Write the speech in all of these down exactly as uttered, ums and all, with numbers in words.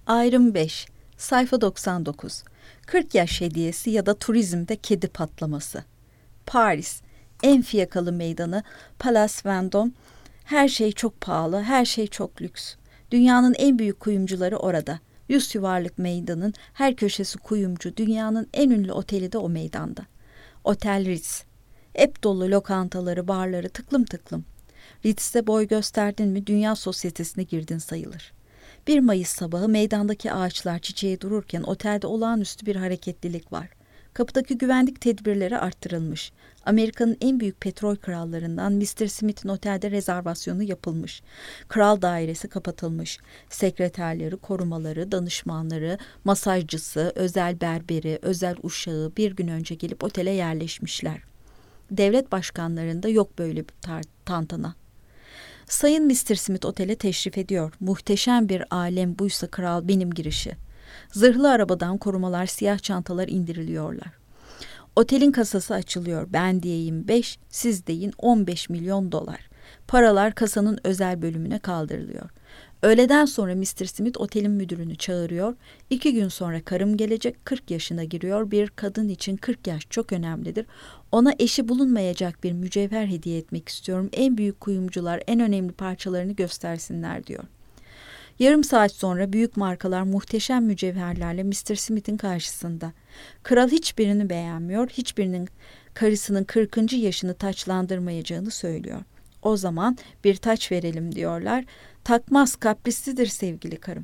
Ayrım beş. Sayfa doksan dokuz. kırk yaş hediyesi ya da turizmde kedi patlaması. Paris. En fiyakalı meydanı Place Vendôme. Her şey çok pahalı, her şey çok lüks. Dünyanın en büyük kuyumcuları orada. Yüz yuvarlık meydanın her köşesi kuyumcu. Dünyanın en ünlü oteli de o meydanda. Otel Ritz. Hep dolu lokantaları, barları tıklım tıklım. Ritz'te boy gösterdin mi dünya sosyetesine girdin sayılır. bir Mayıs sabahı meydandaki ağaçlar çiçeğe dururken otelde olağanüstü bir hareketlilik var. Kapıdaki güvenlik tedbirleri arttırılmış. Amerika'nın en büyük petrol krallarından mister Smith'in otelde rezervasyonu yapılmış. Kral dairesi kapatılmış. Sekreterleri, korumaları, danışmanları, masajcısı, özel berberi, özel uşağı bir gün önce gelip otele yerleşmişler. Devlet başkanlarında yok böyle bir tar- tantana. Sayın mister Smith otele teşrif ediyor. Muhteşem bir alem buysa kral benim girişi. Zırhlı arabadan korumalar, siyah çantalar indiriliyorlar. Otelin kasası açılıyor. Ben diyeyim beş, siz deyin on beş milyon dolar. Paralar kasanın özel bölümüne kaldırılıyor. Öğleden sonra mister Smith otelin müdürünü çağırıyor. İki gün sonra karım gelecek, kırk yaşına giriyor. Bir kadın için kırk yaş çok önemlidir. Ona eşi bulunmayacak bir mücevher hediye etmek istiyorum. En büyük kuyumcular en önemli parçalarını göstersinler diyor. Yarım saat sonra büyük markalar muhteşem mücevherlerle mister Smith'in karşısında. Kral hiçbirini beğenmiyor, hiçbirinin karısının kırkıncı yaşını taçlandırmayacağını söylüyor. O zaman bir taç verelim diyorlar. Takmaz, kaprislidir sevgili karım.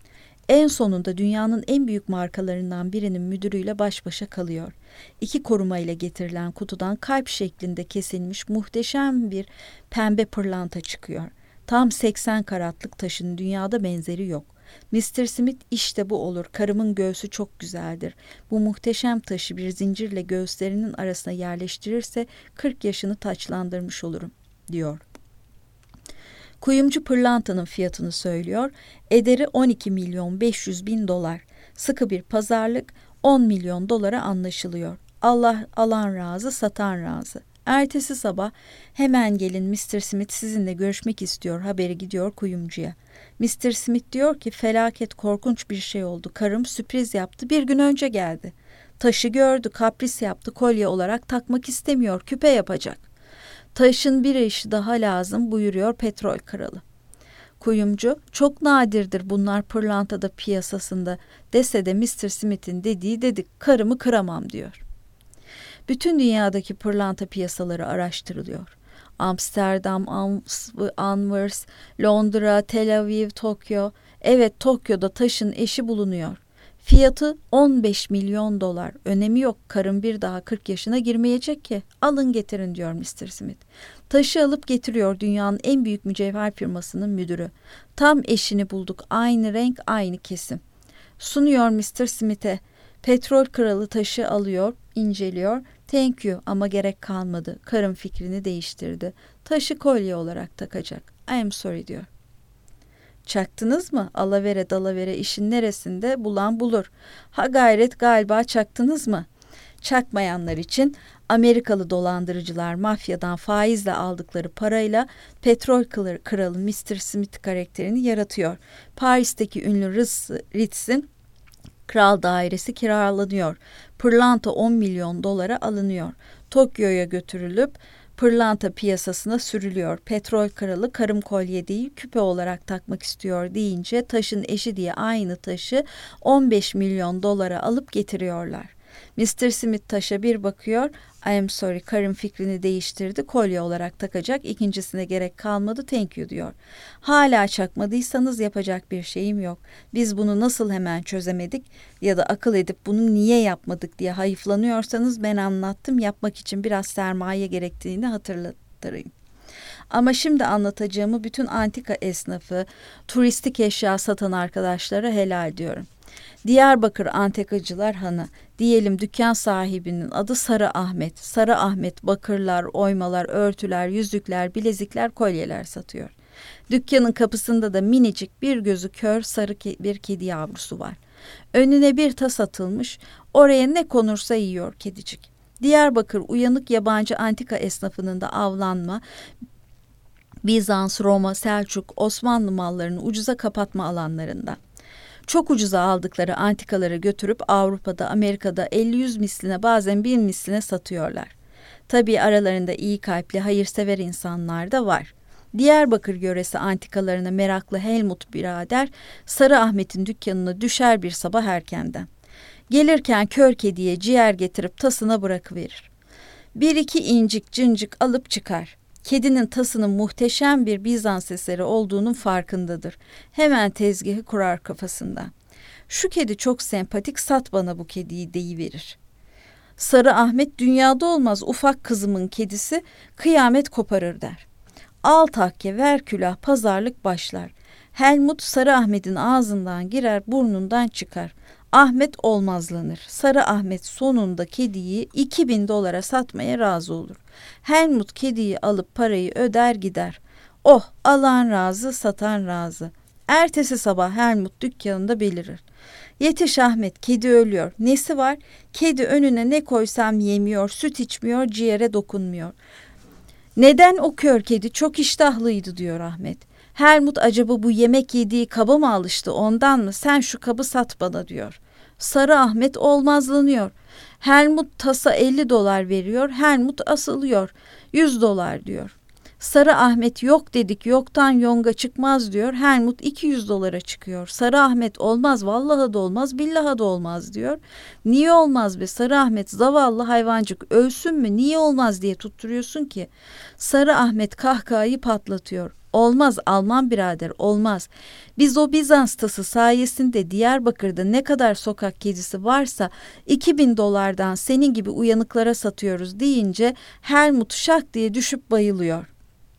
En sonunda dünyanın en büyük markalarından birinin müdürüyle baş başa kalıyor. İki koruma ile getirilen kutudan kalp şeklinde kesilmiş muhteşem bir pembe pırlanta çıkıyor. Tam seksen karatlık taşın dünyada benzeri yok. mister Smith işte bu olur. Karımın göğsü çok güzeldir. Bu muhteşem taşı bir zincirle göğüslerinin arasına yerleştirirse kırk yaşını taçlandırmış olurum diyor. Kuyumcu pırlantanın fiyatını söylüyor. Ederi on iki milyon beş yüz bin dolar. Sıkı bir pazarlık on milyon dolara anlaşılıyor. Allah alan razı, satan razı. Ertesi sabah hemen gelin mister Smith sizinle görüşmek istiyor haberi gidiyor kuyumcuya. mister Smith diyor ki felaket korkunç bir şey oldu. Karım sürpriz yaptı bir gün önce geldi. Taşı gördü kapris yaptı kolye olarak takmak istemiyor küpe yapacak. Taşın bir eşi daha lazım buyuruyor petrol kralı. Kuyumcu çok nadirdir bunlar pırlantada piyasasında dese de mister Smith'in dediği dedik karımı kıramam diyor. Bütün dünyadaki pırlanta piyasaları araştırılıyor. Amsterdam, Anvers, Londra, Tel Aviv, Tokyo. Evet Tokyo'da taşın eşi bulunuyor. Fiyatı on beş milyon dolar. Önemi yok. Karım bir daha kırk yaşına girmeyecek ki. Alın getirin diyor mister Smith. Taşı alıp getiriyor dünyanın en büyük mücevher firmasının müdürü. Tam eşini bulduk. Aynı renk, aynı kesim. Sunuyor mister Smith'e. Petrol kralı taşı alıyor, inceliyor. Thank you ama gerek kalmadı. Karım fikrini değiştirdi. Taşı kolye olarak takacak. I am sorry diyor. Çaktınız mı? Alavere dalavere işin neresinde bulan bulur. Ha gayret galiba çaktınız mı? Çakmayanlar için Amerikalı dolandırıcılar mafyadan faizle aldıkları parayla petrol kralı mister Smith karakterini yaratıyor. Paris'teki ünlü Ritz'in kral dairesi kiralanıyor. Pırlanta on milyon dolara alınıyor. Tokyo'ya götürülüp pırlanta piyasasına sürülüyor. Petrol kralı karım kolye değil küpe olarak takmak istiyor deyince taşın eşi diye aynı taşı on beş milyon dolara alıp getiriyorlar. mister Smith taşa bir bakıyor. I am sorry karım fikrini değiştirdi. Kolye olarak takacak. İkincisine gerek kalmadı. Thank you diyor. Hala çakmadıysanız yapacak bir şeyim yok. Biz bunu nasıl hemen çözemedik ya da akıl edip bunu niye yapmadık diye hayıflanıyorsanız ben anlattım. Yapmak için biraz sermaye gerektiğini hatırlatırım. Ama şimdi anlatacağımı bütün antika esnafı, turistik eşya satan arkadaşlara helal diyorum. Diyarbakır Antikacılar Hanı, diyelim dükkan sahibinin adı Sarı Ahmet. Sarı Ahmet bakırlar, oymalar, örtüler, yüzükler, bilezikler, kolyeler satıyor. Dükkanın kapısında da minicik bir gözü kör sarı ke- bir kedi yavrusu var. Önüne bir tas atılmış, oraya ne konursa yiyor kedicik. Diyarbakır uyanık yabancı antika esnafının da avlanma, Bizans, Roma, Selçuk, Osmanlı mallarını ucuza kapatma alanlarında. Çok ucuza aldıkları antikaları götürüp Avrupa'da, Amerika'da elli yüz misline, bazen bin misline satıyorlar. Tabii aralarında iyi kalpli, hayırsever insanlar da var. Diyarbakır yöresi antikalarına meraklı Helmut birader, Sarı Ahmet'in dükkanına düşer bir sabah erkenden. Gelirken kör kediye ciğer getirip tasına bırakıverir. Bir iki incik cıncık alıp çıkar. Kedinin tasının muhteşem bir Bizans eseri olduğunun farkındadır. Hemen tezgahı kurar kafasında. Şu kedi çok sempatik, sat bana bu kediyi deyiverir. Sarı Ahmet dünyada olmaz ufak kızımın kedisi, kıyamet koparır der. Al takke ver külah, pazarlık başlar. Helmut Sarı Ahmet'in ağzından girer, burnundan çıkar. Ahmet olmazlanır. Sarı Ahmet sonunda kediyi iki bin dolara satmaya razı olur. Helmut kediyi alıp parayı öder gider. Oh, alan razı, satan razı. Ertesi sabah Helmut dükkanında belirir. Yetiş Ahmet, kedi ölüyor. Nesi var? Kedi önüne ne koysam yemiyor, süt içmiyor, ciğere dokunmuyor. Neden o kör kedi? Çok iştahlıydı diyor Ahmet. Helmut acaba bu yemek yediği kaba mı alıştı, ondan mı? Sen şu kabı sat bana diyor. Sarı Ahmet olmazlanıyor. Helmut tasa elli dolar veriyor. Helmut asılıyor. yüz dolar diyor. Sarı Ahmet yok dedik, yoktan yonga çıkmaz diyor. Helmut iki yüz dolara çıkıyor. Sarı Ahmet olmaz, vallahi da olmaz, billahi da olmaz diyor. Niye olmaz be Sarı Ahmet, zavallı hayvancık ölsün mü, niye olmaz diye tutturuyorsun ki. Sarı Ahmet kahkahayı patlatıyor. Olmaz Alman birader, olmaz. Biz o Bizans tası sayesinde Diyarbakır'da ne kadar sokak kedisi varsa iki bin dolardan senin gibi uyanıklara satıyoruz deyince Helmut şak diye düşüp bayılıyor.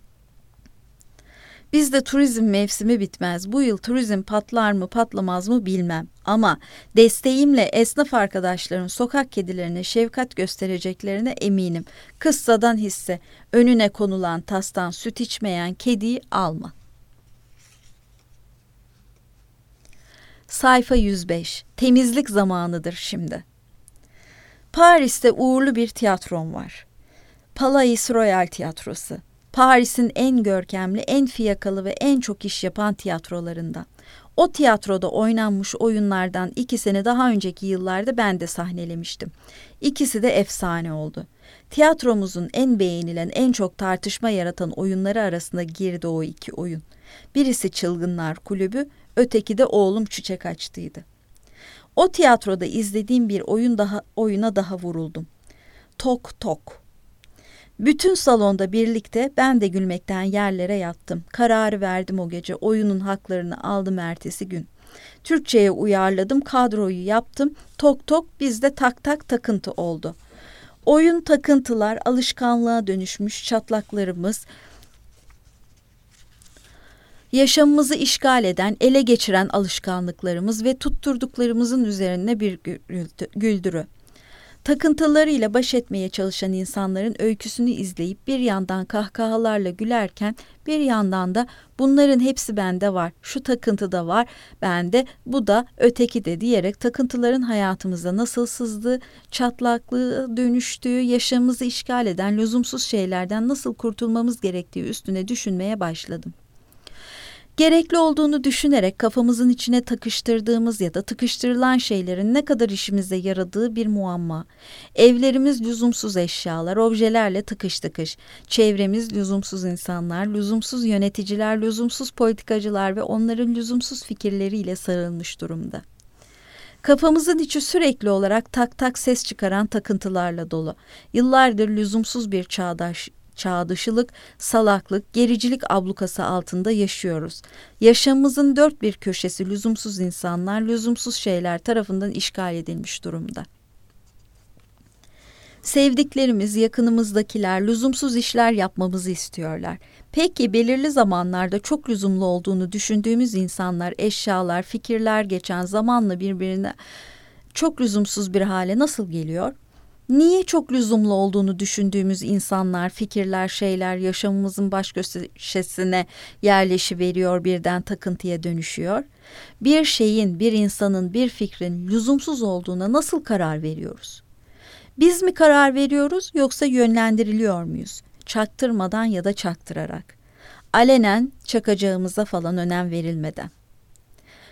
Bizde turizm mevsimi bitmez. Bu yıl turizm patlar mı patlamaz mı bilmem. Ama desteğimle esnaf arkadaşların sokak kedilerine şefkat göstereceklerine eminim. Kıssadan hisse, önüne konulan tastan süt içmeyen kediyi alma. Sayfa yüz beş. Temizlik zamanıdır şimdi. Paris'te uğurlu bir tiyatrom var. Palais Royal Tiyatrosu. Paris'in en görkemli, en fiyakalı ve en çok iş yapan tiyatrolarından. O tiyatroda oynanmış oyunlardan ikisini daha önceki yıllarda ben de sahnelemiştim. İkisi de efsane oldu. Tiyatromuzun en beğenilen, en çok tartışma yaratan oyunları arasında girdi o iki oyun. Birisi Çılgınlar Kulübü, öteki de Oğlum Çiçek Açtıydı. O tiyatroda izlediğim bir oyun daha, oyuna daha vuruldum. Tok Tok. Bütün salonda birlikte ben de gülmekten yerlere yattım. Kararı verdim o gece. Oyunun haklarını aldım ertesi gün. Türkçe'ye uyarladım, kadroyu yaptım. Tok tok bizde tak tak takıntı oldu. Oyun takıntılar alışkanlığa dönüşmüş çatlaklarımız, yaşamımızı işgal eden, ele geçiren alışkanlıklarımız ve tutturduklarımızın üzerine bir güldürü. Takıntılarıyla baş etmeye çalışan insanların öyküsünü izleyip bir yandan kahkahalarla gülerken bir yandan da bunların hepsi bende var, şu takıntı da var, bende, bu da, öteki de diyerek takıntıların hayatımıza nasıl sızdığı, çatlaklığı dönüştüğü, yaşamımızı işgal eden lüzumsuz şeylerden nasıl kurtulmamız gerektiği üstüne düşünmeye başladım. Gerekli olduğunu düşünerek kafamızın içine takıştırdığımız ya da tıkıştırılan şeylerin ne kadar işimize yaradığı bir muamma. Evlerimiz lüzumsuz eşyalar, objelerle tıkış tıkış. Çevremiz lüzumsuz insanlar, lüzumsuz yöneticiler, lüzumsuz politikacılar ve onların lüzumsuz fikirleriyle sarılmış durumda. Kafamızın içi sürekli olarak tak tak ses çıkaran takıntılarla dolu. Yıllardır lüzumsuz bir çağdaş çağdışılık, salaklık, gericilik ablukası altında yaşıyoruz. Yaşamımızın dört bir köşesi lüzumsuz insanlar, lüzumsuz şeyler tarafından işgal edilmiş durumda. Sevdiklerimiz, yakınımızdakiler lüzumsuz işler yapmamızı istiyorlar. Peki belirli zamanlarda çok lüzumlu olduğunu düşündüğümüz insanlar, eşyalar, fikirler geçen zamanla birbirine çok lüzumsuz bir hale nasıl geliyor? Niye çok lüzumlu olduğunu düşündüğümüz insanlar, fikirler, şeyler yaşamımızın baş köşesine yerleşiveriyor, birden takıntıya dönüşüyor? Bir şeyin, bir insanın, bir fikrin lüzumsuz olduğuna nasıl karar veriyoruz? Biz mi karar veriyoruz yoksa yönlendiriliyor muyuz? Çaktırmadan ya da çaktırarak. Alenen çakacağımıza falan önem verilmeden.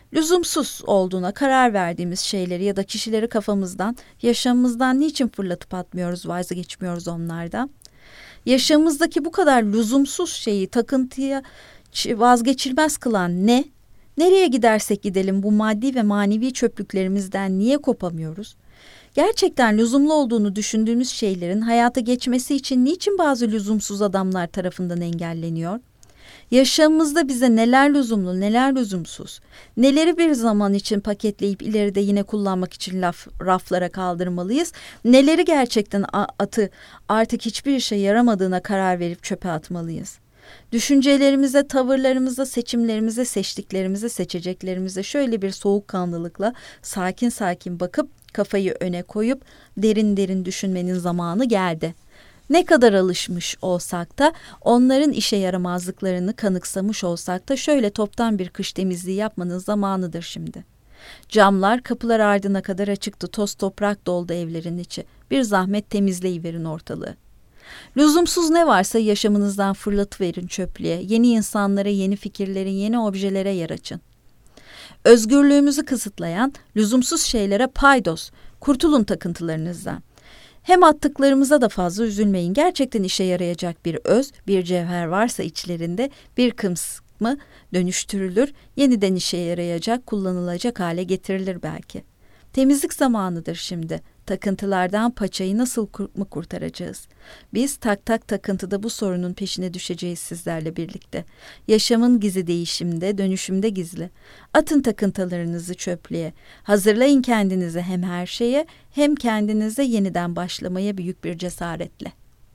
Lüzumsuz olduğuna karar verdiğimiz şeyleri ya da kişileri kafamızdan, yaşamımızdan niçin fırlatıp atmıyoruz, vazgeçmiyoruz onlardan? Yaşamımızdaki bu kadar lüzumsuz şeyi takıntıya vazgeçilmez kılan ne? Nereye gidersek gidelim bu maddi ve manevi çöplüklerimizden niye kopamıyoruz? Gerçekten lüzumlu olduğunu düşündüğümüz şeylerin hayata geçmesi için niçin bazı lüzumsuz adamlar tarafından engelleniyor? Yaşamımızda bize neler lüzumlu, neler lüzumsuz, neleri bir zaman için paketleyip ileride yine kullanmak için laf, raflara kaldırmalıyız, neleri gerçekten atı artık hiçbir işe yaramadığına karar verip çöpe atmalıyız. Düşüncelerimize, tavırlarımıza, seçimlerimize, seçtiklerimize, seçeceklerimize şöyle bir soğukkanlılıkla sakin sakin bakıp kafayı öne koyup derin derin düşünmenin zamanı geldi. Ne kadar alışmış olsak da, onların işe yaramazlıklarını kanıksamış olsak da şöyle toptan bir kış temizliği yapmanın zamanıdır şimdi. Camlar, kapılar ardına kadar açıktı, toz toprak doldu evlerin içi. Bir zahmet temizleyiverin ortalığı. Lüzumsuz ne varsa yaşamınızdan fırlatıverin çöplüğe, yeni insanlara, yeni fikirlere, yeni objelere yer açın. Özgürlüğümüzü kısıtlayan lüzumsuz şeylere paydos, kurtulun takıntılarınızdan. Hem attıklarımıza da fazla üzülmeyin. Gerçekten işe yarayacak bir öz, bir cevher varsa içlerinde bir kısmı dönüştürülür, yeniden işe yarayacak, kullanılacak hale getirilir belki. Temizlik zamanıdır şimdi. Takıntılardan paçayı nasıl mı kurtaracağız? Biz tak tak takıntıda bu sorunun peşine düşeceğiz sizlerle birlikte. Yaşamın gizi değişimde, dönüşümde gizli. Atın takıntılarınızı çöplüğe. Hazırlayın kendinizi hem her şeye hem kendinize yeniden başlamaya büyük bir cesaretle.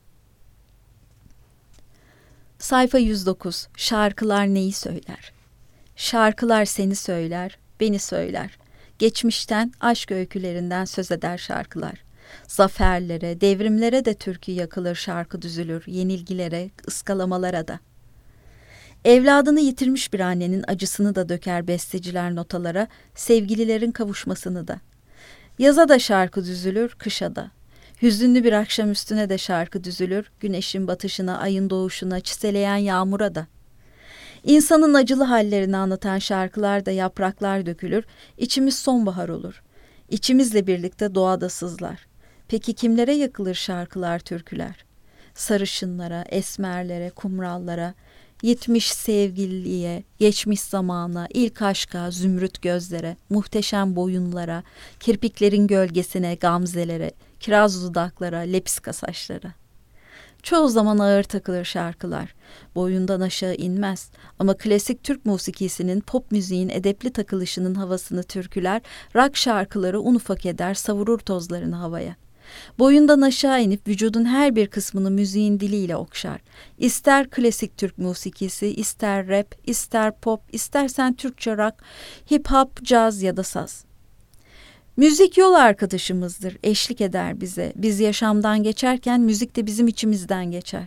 Sayfa yüz dokuz. Şarkılar neyi söyler? Şarkılar seni söyler, beni söyler. Geçmişten, aşk öykülerinden söz eder şarkılar. Zaferlere, devrimlere de türkü yakılır, şarkı düzülür, yenilgilere, ıskalamalara da. Evladını yitirmiş bir annenin acısını da döker besteciler notalara, sevgililerin kavuşmasını da. Yaza da şarkı düzülür, kışa da. Hüzünlü bir akşam üstüne de şarkı düzülür, güneşin batışına, ayın doğuşuna, çiseleyen yağmura da. İnsanın acılı hallerini anlatan şarkılarda yapraklar dökülür, içimiz sonbahar olur. İçimizle birlikte doğada sızlar. Peki kimlere yakılır şarkılar, türküler? Sarışınlara, esmerlere, kumrallara, yitmiş sevgiliye, geçmiş zamana, ilk aşka, zümrüt gözlere, muhteşem boyunlara, kirpiklerin gölgesine, gamzelere, kiraz dudaklara, lepiska saçlara. Çoğu zaman ağır takılır şarkılar. Boyundan aşağı inmez. Ama klasik Türk musikisinin, pop müziğin edepli takılışının havasını türküler, rock şarkıları un ufak eder, savurur tozlarını havaya. Boyundan aşağı inip vücudun her bir kısmını müziğin diliyle okşar. İster klasik Türk musikisi, ister rap, ister pop, istersen Türkçe rock, hip hop, caz ya da saz. Müzik yol arkadaşımızdır, eşlik eder bize. Biz yaşamdan geçerken müzik de bizim içimizden geçer.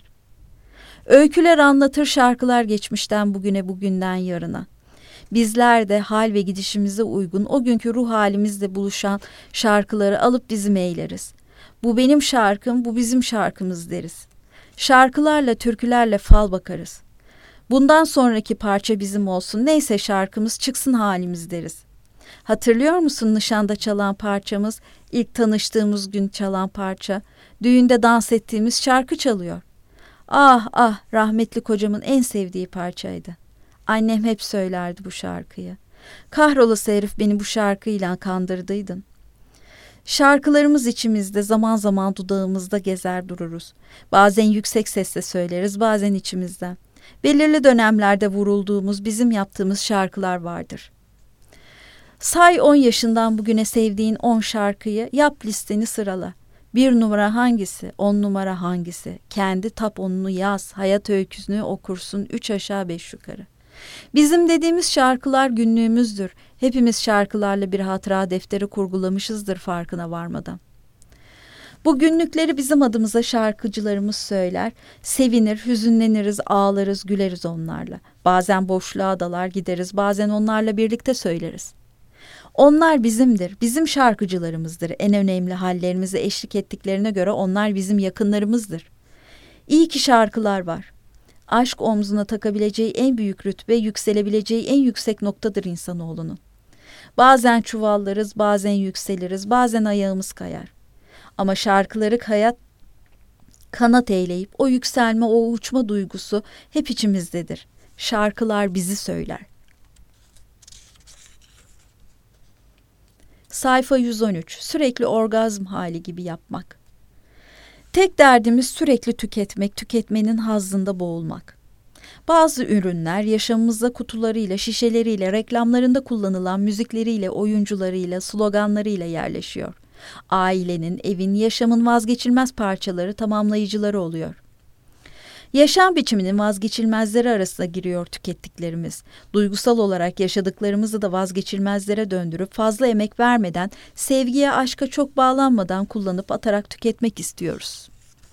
Öyküler anlatır, şarkılar geçmişten bugüne, bugünden yarına. Bizler de hal ve gidişimize uygun o günkü ruh halimizle buluşan şarkıları alıp bizim eyleriz. Bu benim şarkım, bu bizim şarkımız deriz. Şarkılarla, türkülerle fal bakarız. Bundan sonraki parça bizim olsun, neyse şarkımız çıksın halimiz deriz. Hatırlıyor musun nişanda çalan parçamız, ilk tanıştığımız gün çalan parça, düğünde dans ettiğimiz şarkı çalıyor. Ah ah, rahmetli kocamın en sevdiği parçaydı. Annem hep söylerdi bu şarkıyı. Kahrolası herif, beni bu şarkıyla kandırdıydın. Şarkılarımız içimizde, zaman zaman dudağımızda gezer dururuz. Bazen yüksek sesle söyleriz, bazen içimizden. Belirli dönemlerde vurulduğumuz, bizim yaptığımız şarkılar vardır. Say on yaşından bugüne sevdiğin on şarkıyı, yap listeni sırala. Bir numara hangisi, on numara hangisi? Kendi tap onunu yaz, hayat öyküsünü okursun, üç aşağı beş yukarı. Bizim dediğimiz şarkılar günlüğümüzdür. Hepimiz şarkılarla bir hatıra defteri kurgulamışızdır farkına varmadan. Bu günlükleri bizim adımıza şarkıcılarımız söyler, sevinir, hüzünleniriz, ağlarız, güleriz onlarla. Bazen boşluğa dalar gideriz, bazen onlarla birlikte söyleriz. Onlar bizimdir, bizim şarkıcılarımızdır. En önemli hallerimize eşlik ettiklerine göre onlar bizim yakınlarımızdır. İyi ki şarkılar var. Aşk omzuna takabileceği en büyük rütbe, yükselebileceği en yüksek noktadır insanoğlunun. Bazen çuvallarız, bazen yükseliriz, bazen ayağımız kayar. Ama şarkıları hayat kanat eğleyip o yükselme, o uçma duygusu hep içimizdedir. Şarkılar bizi söyler. Sayfa yüz on üç. Sürekli orgazm hali gibi yapmak. Tek derdimiz sürekli tüketmek, tüketmenin hazzında boğulmak. Bazı ürünler yaşamımızda kutularıyla, şişeleriyle, reklamlarında kullanılan müzikleriyle, oyuncularıyla, sloganlarıyla yerleşiyor. Ailenin, evin, yaşamın vazgeçilmez parçaları, tamamlayıcıları oluyor. Yaşam biçiminin vazgeçilmezleri arasına giriyor tükettiklerimiz. Duygusal olarak yaşadıklarımızı da vazgeçilmezlere döndürüp fazla emek vermeden, sevgiye, aşka çok bağlanmadan kullanıp atarak tüketmek istiyoruz.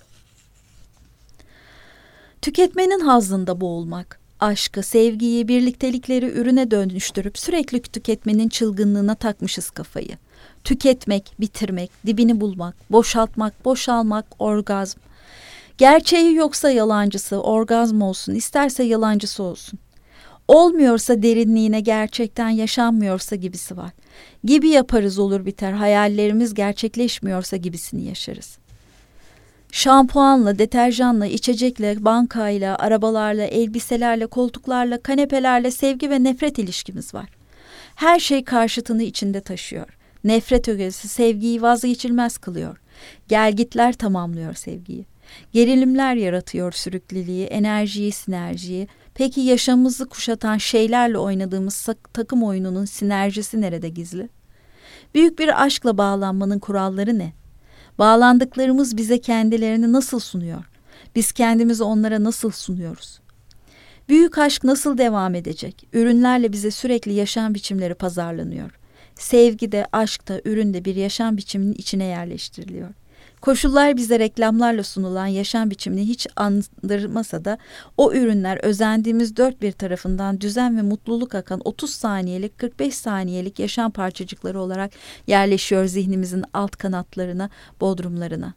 Tüketmenin hazzında boğulmak, aşkı, sevgiyi, birliktelikleri ürüne dönüştürüp sürekli tüketmenin çılgınlığına takmışız kafayı. Tüketmek, bitirmek, dibini bulmak, boşaltmak, boşalmak, orgazm. Gerçeği yoksa yalancısı, orgazm olsun, isterse yalancısı olsun. Olmuyorsa derinliğine, gerçekten yaşanmıyorsa gibisi var. Gibi yaparız, olur biter, hayallerimiz gerçekleşmiyorsa gibisini yaşarız. Şampuanla, deterjanla, içecekle, bankayla, arabalarla, elbiselerle, koltuklarla, kanepelerle sevgi ve nefret ilişkimiz var. Her şey karşıtını içinde taşıyor. Nefret ögesi sevgiyi vazgeçilmez kılıyor. Gelgitler tamamlıyor sevgiyi. Gerilimler yaratıyor sürükliliği, enerjiyi, sinerjiyi. Peki yaşamımızı kuşatan şeylerle oynadığımız takım oyununun sinerjisi nerede gizli? Büyük bir aşkla bağlanmanın kuralları ne? Bağlandıklarımız bize kendilerini nasıl sunuyor? Biz kendimizi onlara nasıl sunuyoruz? Büyük aşk nasıl devam edecek? Ürünlerle bize sürekli yaşam biçimleri pazarlanıyor. Sevgi de, aşk da, ürün de bir yaşam biçiminin içine yerleştiriliyor. Koşullar bize reklamlarla sunulan yaşam biçimini hiç andırmasa da o ürünler özendiğimiz dört bir tarafından düzen ve mutluluk akan otuz saniyelik, kırk beş saniyelik yaşam parçacıkları olarak yerleşiyor zihnimizin alt kanatlarına, bodrumlarına.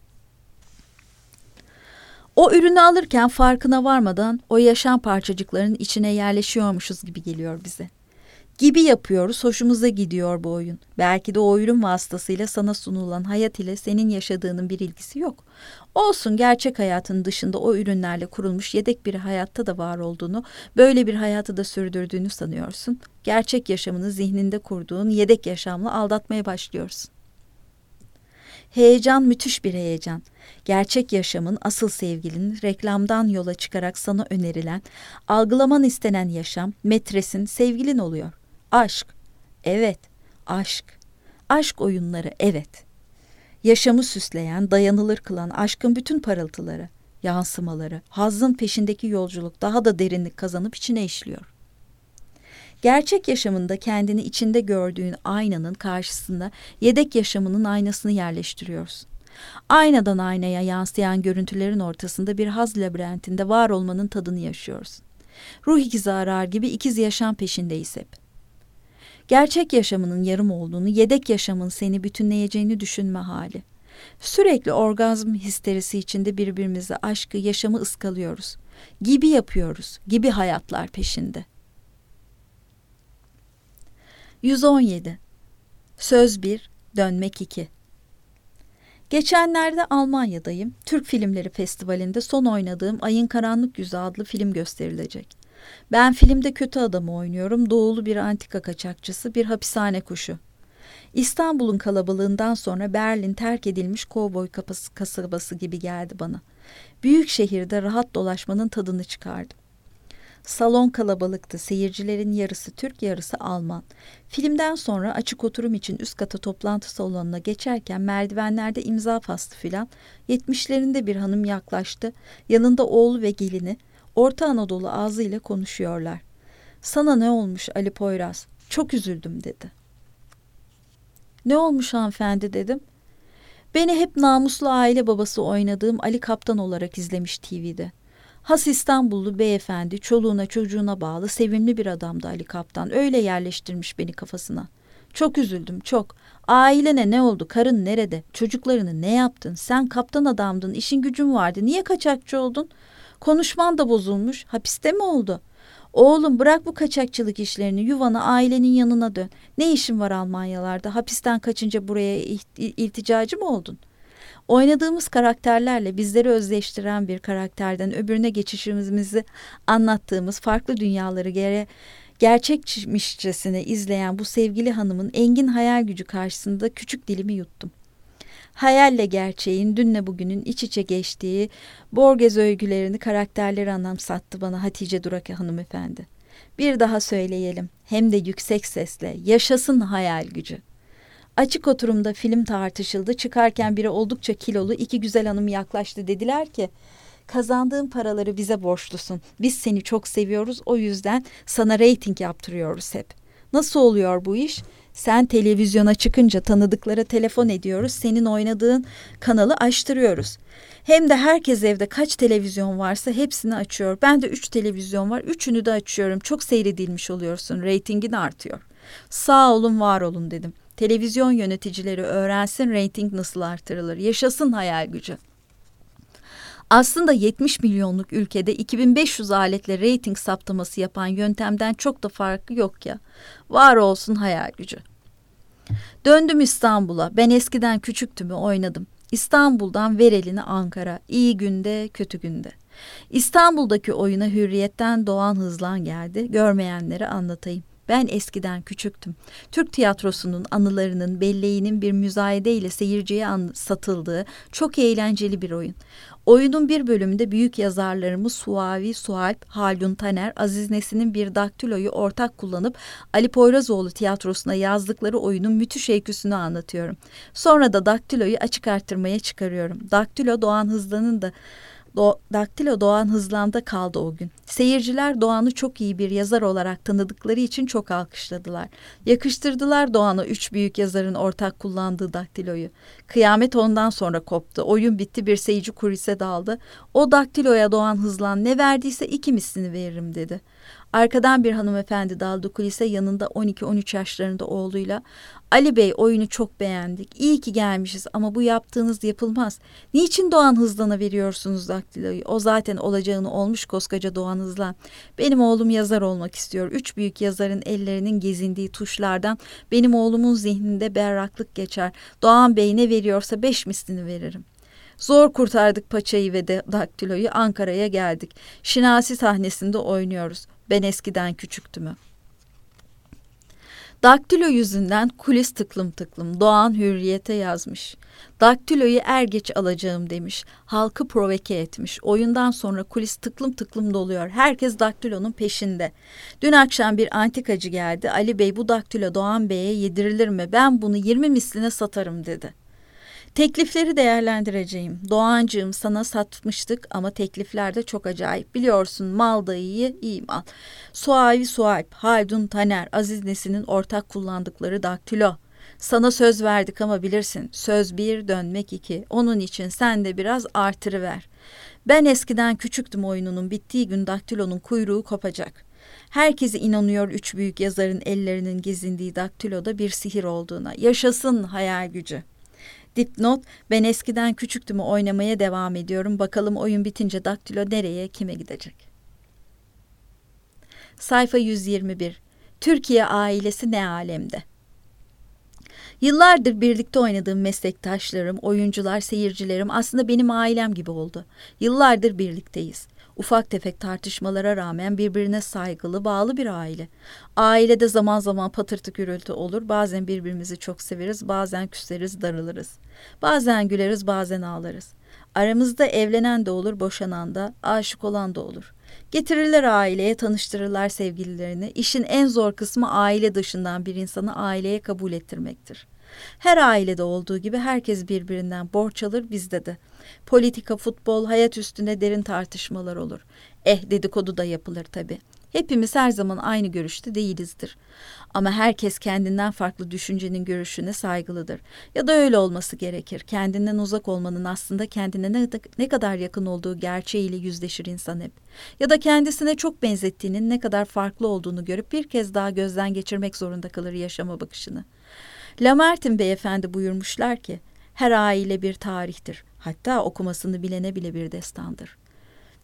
O ürünü alırken farkına varmadan o yaşam parçacıklarının içine yerleşiyormuşuz gibi geliyor bize. Gibi yapıyoruz, hoşumuza gidiyor bu oyun. Belki de o ürün vasıtasıyla sana sunulan hayat ile senin yaşadığının bir ilgisi yok. Olsun, gerçek hayatın dışında o ürünlerle kurulmuş yedek bir hayatta da var olduğunu, böyle bir hayatı da sürdürdüğünü sanıyorsun. Gerçek yaşamını zihninde kurduğun yedek yaşamla aldatmaya başlıyorsun. Heyecan müthiş bir heyecan. Gerçek yaşamın, asıl sevgilinin reklamdan yola çıkarak sana önerilen, algılaman istenen yaşam, metresin, sevgilin oluyor. Aşk, evet, aşk. Aşk oyunları, evet. Yaşamı süsleyen, dayanılır kılan aşkın bütün parıltıları, yansımaları, hazzın peşindeki yolculuk daha da derinlik kazanıp içine işliyor. Gerçek yaşamında kendini içinde gördüğün aynanın karşısında yedek yaşamının aynasını yerleştiriyorsun. Aynadan aynaya yansıyan görüntülerin ortasında bir haz labirentinde var olmanın tadını yaşıyorsun. Ruh ikizi arar gibi ikiz yaşam peşindeyiz hep. Gerçek yaşamının yarım olduğunu, yedek yaşamın seni bütünleyeceğini düşünme hali. Sürekli orgazm histerisi içinde birbirimize aşkı, yaşamı ıskalıyoruz. Gibi yapıyoruz, gibi hayatlar peşinde. yüz on yedi. Söz bir, dönmek iki. Geçenlerde Almanya'dayım. Türk Filmleri Festivali'nde son oynadığım Ayın Karanlık Yüzü adlı film gösterilecek. Ben filmde kötü adamı oynuyorum. Doğulu bir antika kaçakçısı, bir hapishane kuşu. İstanbul'un kalabalığından sonra Berlin terk edilmiş kovboy kasabası gibi geldi bana. Büyük şehirde rahat dolaşmanın tadını çıkardım. Salon kalabalıktı. Seyircilerin yarısı Türk, yarısı Alman. Filmden sonra açık oturum için üst kata toplantı salonuna geçerken merdivenlerde imza faslı filan, yetmişlerinde bir hanım yaklaştı. Yanında oğlu ve gelini, Orta Anadolu ağzıyla konuşuyorlar. "Sana ne olmuş Ali Poyraz? Çok üzüldüm," dedi. "Ne olmuş hanımefendi?" dedim. "Beni hep namuslu aile babası oynadığım Ali Kaptan olarak izlemiş T V'de. Has İstanbullu beyefendi, çoluğuna çocuğuna bağlı, sevimli bir adamdı Ali Kaptan. Öyle yerleştirmiş beni kafasına. Çok üzüldüm, çok. Ailene ne oldu? Karın nerede? Çocuklarını ne yaptın? Sen kaptan adamdın, işin gücün vardı. Niye kaçakçı oldun? Konuşman da bozulmuş. Hapiste mi oldu? Oğlum bırak bu kaçakçılık işlerini, yuvana, ailenin yanına dön. Ne işin var Almanyalarda? Hapisten kaçınca buraya ilticacı mı oldun? Oynadığımız karakterlerle bizleri özleştiren bir karakterden öbürüne geçişimizi anlattığımız farklı dünyaları gere gerçekmişçesine izleyen bu sevgili hanımın engin hayal gücü karşısında küçük dilimi yuttum. Hayalle gerçeğin, dünle bugünün iç içe geçtiği Borges öykülerini, karakterleri anımsattı bana Hatice Durak hanımefendi. Bir daha söyleyelim, hem de yüksek sesle, yaşasın hayal gücü. Açık oturumda film tartışıldı. Çıkarken biri oldukça kilolu iki güzel hanım yaklaştı. Dediler ki, kazandığın paraları bize borçlusun. Biz seni çok seviyoruz, o yüzden sana reyting yaptırıyoruz hep. Nasıl oluyor bu iş? Sen televizyona çıkınca tanıdıklara telefon ediyoruz. Senin oynadığın kanalı açtırıyoruz. Hem de herkes evde kaç televizyon varsa hepsini açıyor. Ben de üç televizyon var. Üçünü de açıyorum. Çok seyredilmiş oluyorsun. Reytingin artıyor. Sağ olun, var olun dedim. Televizyon yöneticileri öğrensin reyting nasıl artırılır. Yaşasın hayal gücü. Aslında yetmiş milyonluk ülkede iki bin beş yüz aletle reyting saptaması yapan yöntemden çok da farkı yok ya. Var olsun hayal gücü. Döndüm İstanbul'a. Ben eskiden küçüktüm ve oynadım. İstanbul'dan ver elini Ankara. İyi günde, kötü günde. İstanbul'daki oyuna Hürriyet'ten Doğan Hızlan geldi. Görmeyenlere anlatayım. Ben eskiden küçüktüm. Türk tiyatrosunun anılarının, belleğinin bir müzayedeyle seyirciye satıldığı çok eğlenceli bir oyun. Oyunun bir bölümünde büyük yazarlarımız Suavi, Sualp, Haldun Taner, Aziz Nesin'in bir daktiloyu ortak kullanıp Ali Poyrazoğlu tiyatrosuna yazdıkları oyunun müthiş öyküsünü anlatıyorum. Sonra da daktiloyu açık arttırmaya çıkarıyorum. Daktilo Doğan Hızlan'ın da Do- Daktilo Doğan Hızlan'da kaldı o gün. Seyirciler Doğan'ı çok iyi bir yazar olarak tanıdıkları için çok alkışladılar. Yakıştırdılar Doğan'a üç büyük yazarın ortak kullandığı daktiloyu. Kıyamet ondan sonra koptu. Oyun bitti, bir seyirci kulise daldı. O daktiloya Doğan Hızlan ne verdiyse iki mislini veririm dedi. Arkadan bir hanımefendi daldı kulise, yanında on iki on üç yaşlarında oğluyla. Ali Bey, oyunu çok beğendik. İyi ki gelmişiz ama bu yaptığınız yapılmaz. Niçin Doğan Hızlan'a veriyorsunuz daktiloyu? O zaten olacağını olmuş koskoca Doğan Hızlan. Benim oğlum yazar olmak istiyor. Üç büyük yazarın ellerinin gezindiği tuşlardan benim oğlumun zihninde berraklık geçer. Doğan Bey ne veriyorsa beş mislini veririm. Zor kurtardık paçayı ve de daktiloyu, Ankara'ya geldik. Şinasi sahnesinde oynuyoruz. Ben eskiden küçüktümü. Daktilo yüzünden kulis tıklım tıklım. Doğan Hürriyet'e yazmış. Daktiloyu er geç alacağım demiş. Halkı provoke etmiş. Oyundan sonra kulis tıklım tıklım doluyor. Herkes daktilonun peşinde. Dün akşam bir antikacı geldi. Ali Bey, bu daktilo Doğan Bey'e yedirilir mi? Ben bunu yirmi misline satarım dedi. Teklifleri değerlendireceğim. Doğancığım, sana satmıştık ama teklifler de çok acayip. Biliyorsun, mal da iyi, iyi mal. Suavi Sualp, Haldun Taner, Aziz Nesin'in ortak kullandıkları daktilo. Sana söz verdik ama bilirsin, söz bir, dönmek iki. Onun için sen de biraz artırıver. Ben eskiden küçüktüm oyununun bittiği gün daktilonun kuyruğu kopacak. Herkese inanıyor üç büyük yazarın ellerinin gezindiği daktiloda bir sihir olduğuna. Yaşasın hayal gücü. Dipnot, ben eskiden küçüktümü oynamaya devam ediyorum. Bakalım oyun bitince daktilo nereye, kime gidecek? Sayfa yüz yirmi bir. Türkiye ailesi ne alemde? Yıllardır birlikte oynadığım meslektaşlarım, oyuncular, seyircilerim aslında benim ailem gibi oldu. Yıllardır birlikteyiz. Ufak tefek tartışmalara rağmen birbirine saygılı, bağlı bir aile. Ailede zaman zaman patırtı gürültü olur. Bazen birbirimizi çok severiz, bazen küseriz, darılırız. Bazen güleriz, bazen ağlarız. Aramızda evlenen de olur, boşanan da, aşık olan da olur. Getirirler aileye, tanıştırırlar sevgililerini. İşin en zor kısmı aile dışından bir insanı aileye kabul ettirmektir. Her ailede olduğu gibi herkes birbirinden borç alır, bizde de. Politika, futbol, hayat üstünde derin tartışmalar olur. Eh, dedikodu da yapılır tabii. Hepimiz her zaman aynı görüşte değilizdir. Ama herkes kendinden farklı düşüncenin görüşüne saygılıdır. Ya da öyle olması gerekir. Kendinden uzak olmanın aslında kendine ne, ne kadar yakın olduğu gerçeğiyle yüzleşir insan hep. Ya da kendisine çok benzettiğinin ne kadar farklı olduğunu görüp bir kez daha gözden geçirmek zorunda kalır yaşama bakışını. Lamartine beyefendi buyurmuşlar ki, her aile bir tarihtir. Hatta okumasını bilene bile bir destandır.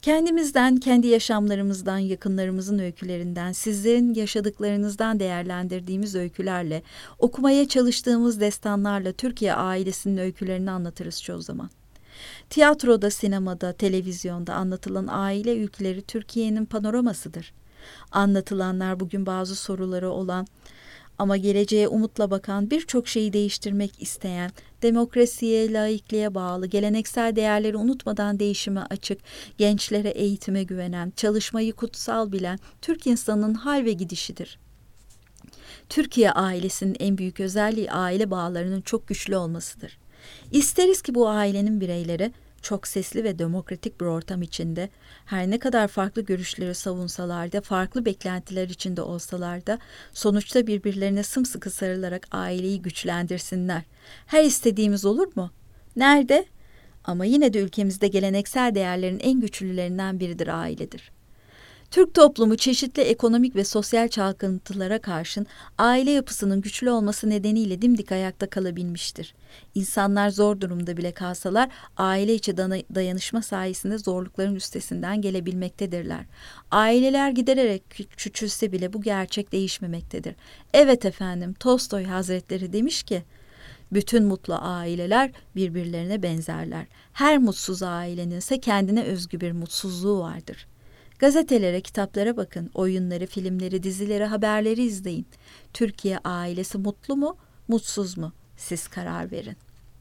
Kendimizden, kendi yaşamlarımızdan, yakınlarımızın öykülerinden, sizlerin yaşadıklarınızdan değerlendirdiğimiz öykülerle, okumaya çalıştığımız destanlarla Türkiye ailesinin öykülerini anlatırız çoğu zaman. Tiyatroda, sinemada, televizyonda anlatılan aile öyküleri Türkiye'nin panoramasıdır. Anlatılanlar bugün bazı soruları olan ama geleceğe umutla bakan, birçok şeyi değiştirmek isteyen, demokrasiye, laikliğe bağlı, geleneksel değerleri unutmadan değişime açık, gençlere eğitime güvenen, çalışmayı kutsal bilen Türk insanının hal ve gidişidir. Türkiye ailesinin en büyük özelliği aile bağlarının çok güçlü olmasıdır. İsteriz ki bu ailenin bireyleri çok sesli ve demokratik bir ortam içinde, her ne kadar farklı görüşleri savunsalar da, farklı beklentiler içinde olsalar da, sonuçta birbirlerine sımsıkı sarılarak aileyi güçlendirsinler. Her istediğimiz olur mu? Nerede? Ama yine de ülkemizde geleneksel değerlerin en güçlülerinden biridir ailedir. Türk toplumu çeşitli ekonomik ve sosyal çalkantılara karşın aile yapısının güçlü olması nedeniyle dimdik ayakta kalabilmiştir. İnsanlar zor durumda bile kalsalar aile içi dayanışma sayesinde zorlukların üstesinden gelebilmektedirler. Aileler gidererek küçülse bile bu gerçek değişmemektedir. Evet efendim, Tolstoy Hazretleri demiş ki, bütün mutlu aileler birbirlerine benzerler. Her mutsuz ailenin ise kendine özgü bir mutsuzluğu vardır. Gazetelere, kitaplara bakın, oyunları, filmleri, dizileri, haberleri izleyin. Türkiye ailesi mutlu mu, mutsuz mu? Siz karar verin.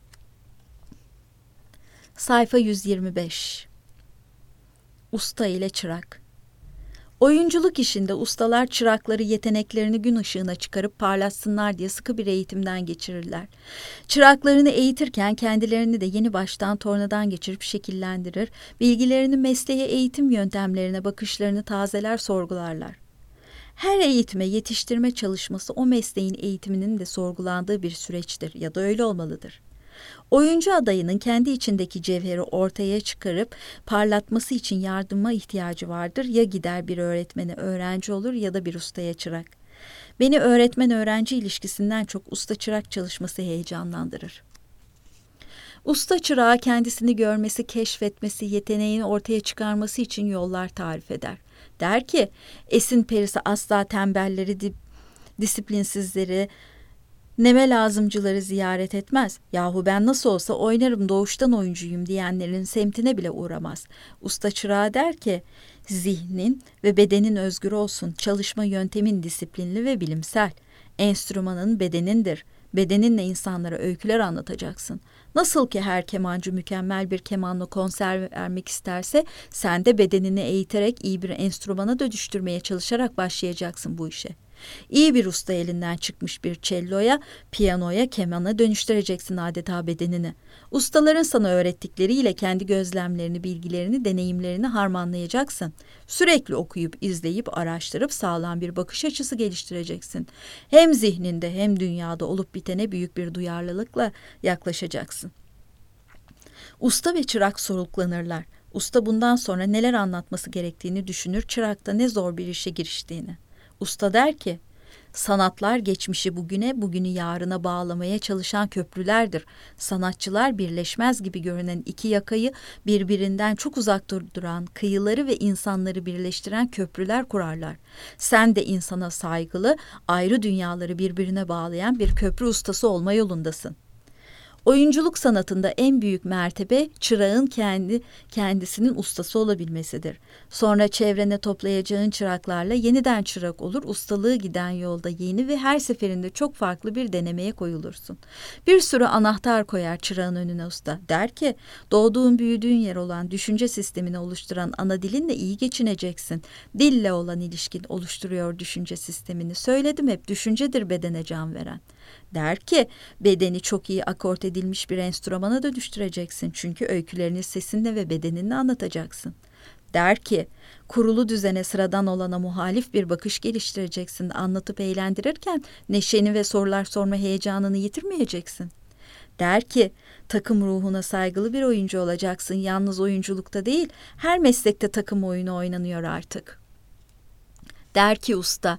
Sayfa yüz yirmi beş. Usta ile çırak. Oyunculuk işinde ustalar çırakları yeteneklerini gün ışığına çıkarıp parlatsınlar diye sıkı bir eğitimden geçirirler. Çıraklarını eğitirken kendilerini de yeni baştan tornadan geçirip şekillendirir, bilgilerini, mesleğe, eğitim yöntemlerine, bakışlarını tazeler, sorgularlar. Her eğitime, yetiştirme çalışması o mesleğin eğitiminin de sorgulandığı bir süreçtir ya da öyle olmalıdır. Oyuncu adayının kendi içindeki cevheri ortaya çıkarıp parlatması için yardıma ihtiyacı vardır. Ya gider bir öğretmene öğrenci olur ya da bir ustaya çırak. Beni öğretmen-öğrenci ilişkisinden çok usta-çırak çalışması heyecanlandırır. Usta çırağı kendisini görmesi, keşfetmesi, yeteneğini ortaya çıkarması için yollar tarif eder. Der ki, esin perisi asla tembelleri, di- disiplinsizleri, neme lazımcıları ziyaret etmez. Yahu ben nasıl olsa oynarım, doğuştan oyuncuyum diyenlerin semtine bile uğramaz. Usta çırağı der ki, zihnin ve bedenin özgür olsun, çalışma yöntemin disiplinli ve bilimsel. Enstrümanın bedenindir. Bedeninle insanlara öyküler anlatacaksın. Nasıl ki her kemancı mükemmel bir kemanla konser vermek isterse, sen de bedenini eğiterek iyi bir enstrümana dönüştürmeye çalışarak başlayacaksın bu işe. İyi bir usta elinden çıkmış bir celloya, piyanoya, kemana dönüştüreceksin adeta bedenini. Ustaların sana öğrettikleriyle kendi gözlemlerini, bilgilerini, deneyimlerini harmanlayacaksın. Sürekli okuyup, izleyip, araştırıp sağlam bir bakış açısı geliştireceksin. Hem zihninde hem dünyada olup bitene büyük bir duyarlılıkla yaklaşacaksın. Usta ve çırak soluklanırlar. Usta bundan sonra neler anlatması gerektiğini düşünür, çırak da ne zor bir işe giriştiğini. Usta der ki, sanatlar geçmişi bugüne, bugünü yarına bağlamaya çalışan köprülerdir. Sanatçılar birleşmez gibi görünen iki yakayı birbirinden çok uzak duran, kıyıları ve insanları birleştiren köprüler kurarlar. Sen de insana saygılı, ayrı dünyaları birbirine bağlayan bir köprü ustası olma yolundasın. Oyunculuk sanatında en büyük mertebe çırağın kendi kendisinin ustası olabilmesidir. Sonra çevrene toplayacağın çıraklarla yeniden çırak olur, ustalığı giden yolda yeni ve her seferinde çok farklı bir denemeye koyulursun. Bir sürü anahtar koyar çırağın önüne usta. Der ki, doğduğun büyüdüğün yer olan düşünce sistemini oluşturan ana dilinle iyi geçineceksin. Dille olan ilişkin oluşturuyor düşünce sistemini. Söyledim hep, düşüncedir bedene can veren. Der ki, bedeni çok iyi akort edilmiş bir enstrümana dönüştüreceksin. Çünkü öykülerini sesinle ve bedeninle anlatacaksın. Der ki, kurulu düzene sıradan olana muhalif bir bakış geliştireceksin. Anlatıp eğlendirirken neşeni ve sorular sorma heyecanını yitirmeyeceksin. Der ki, takım ruhuna saygılı bir oyuncu olacaksın. Yalnız oyunculukta değil, her meslekte takım oyunu oynanıyor artık. Der ki usta,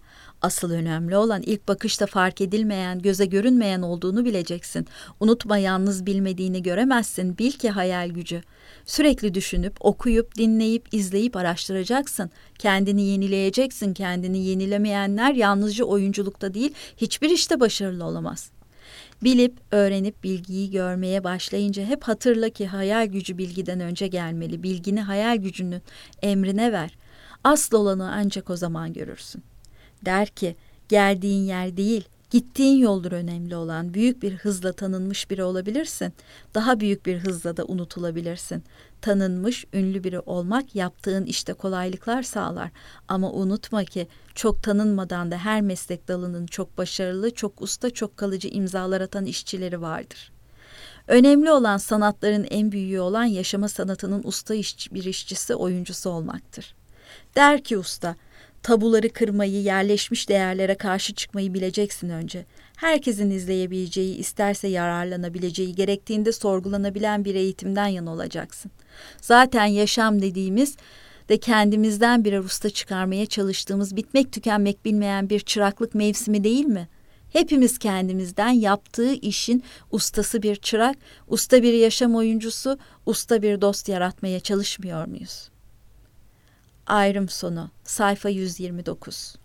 Asıl önemli olan ilk bakışta fark edilmeyen, göze görünmeyen olduğunu bileceksin. Unutma, yalnız bilmediğini göremezsin. Bil ki hayal gücü. Sürekli düşünüp, okuyup, dinleyip, izleyip araştıracaksın. Kendini yenileyeceksin. Kendini yenilemeyenler yalnızca oyunculukta değil, hiçbir işte başarılı olamaz. Bilip, öğrenip bilgiyi görmeye başlayınca hep hatırla ki hayal gücü bilgiden önce gelmeli. Bilgini hayal gücünün emrine ver. Asıl olanı ancak o zaman görürsün. Der ki, geldiğin yer değil, gittiğin yoldur önemli olan. Büyük bir hızla tanınmış biri olabilirsin. Daha büyük bir hızla da unutulabilirsin. Tanınmış, ünlü biri olmak yaptığın işte kolaylıklar sağlar. Ama unutma ki çok tanınmadan da her meslek dalının çok başarılı, çok usta, çok kalıcı imzalar atan işçileri vardır. Önemli olan, sanatların en büyüğü olan yaşama sanatının usta iş, bir işçisi, oyuncusu olmaktır. Der ki usta, tabuları kırmayı, yerleşmiş değerlere karşı çıkmayı bileceksin önce. Herkesin izleyebileceği, isterse yararlanabileceği, gerektiğinde sorgulanabilen bir eğitimden yana olacaksın. Zaten yaşam dediğimiz de kendimizden birer usta çıkarmaya çalıştığımız, bitmek tükenmek bilmeyen bir çıraklık mevsimi değil mi? Hepimiz kendimizden yaptığı işin ustası bir çırak, usta bir yaşam oyuncusu, usta bir dost yaratmaya çalışmıyor muyuz? Ayrım sonu, sayfa yüz yirmi dokuz.